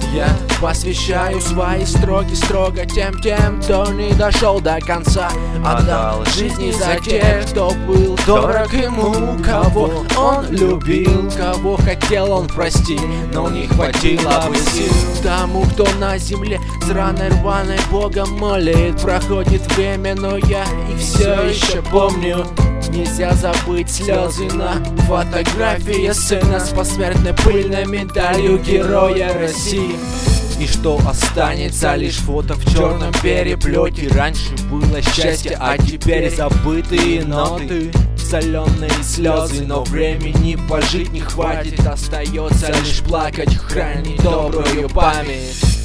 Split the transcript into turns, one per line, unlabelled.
Я посвящаю свои строки строго тем, кто не дошел до конца. Отдал жизни за тех, кто был дорог ему, кого он любил, кого хотел он простить, но не хватило бы сил. Тому, кто на земле с раной рваной Богом молит. Проходит время, но я их все еще помню. Нельзя забыть слезы на фотографии сына с посмертной пыльной медалью Героя России. И что останется, лишь фото в черном переплете. Раньше было счастье, а теперь забытые ноты, соленые слезы, но времени пожить не хватит. Остается лишь плакать, хранить добрую память.